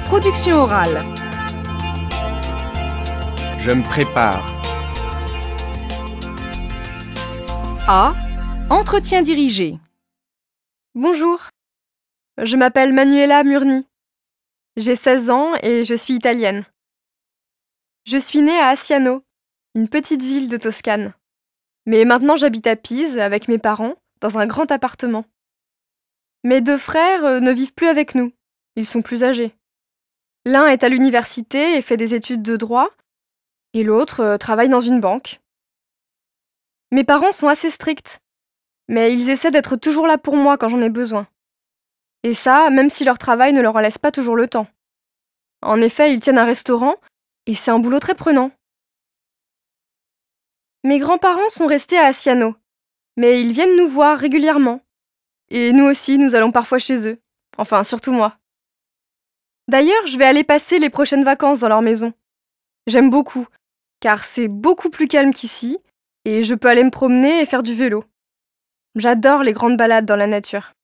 Production orale. Je me prépare. A. Entretien dirigé. Bonjour, je m'appelle Manuela Murni. J'ai 16 ans et je suis italienne. Je suis née à Asciano, une petite ville de Toscane. Mais maintenant j'habite à Pise avec mes parents, dans un grand appartement. Mes 2 frères ne vivent plus avec nous, ils sont plus âgés. L'un est à l'université et fait des études de droit, et l'autre travaille dans une banque. Mes parents sont assez stricts, mais ils essaient d'être toujours là pour moi quand j'en ai besoin. Et ça, même si leur travail ne leur en laisse pas toujours le temps. En effet, ils tiennent un restaurant, et c'est un boulot très prenant. Mes grands-parents sont restés à Asciano, mais ils viennent nous voir régulièrement. Et nous aussi, nous allons parfois chez eux. Enfin, surtout moi. D'ailleurs, je vais aller passer les prochaines vacances dans leur maison. J'aime beaucoup, car c'est beaucoup plus calme qu'ici, et je peux aller me promener et faire du vélo. J'adore les grandes balades dans la nature.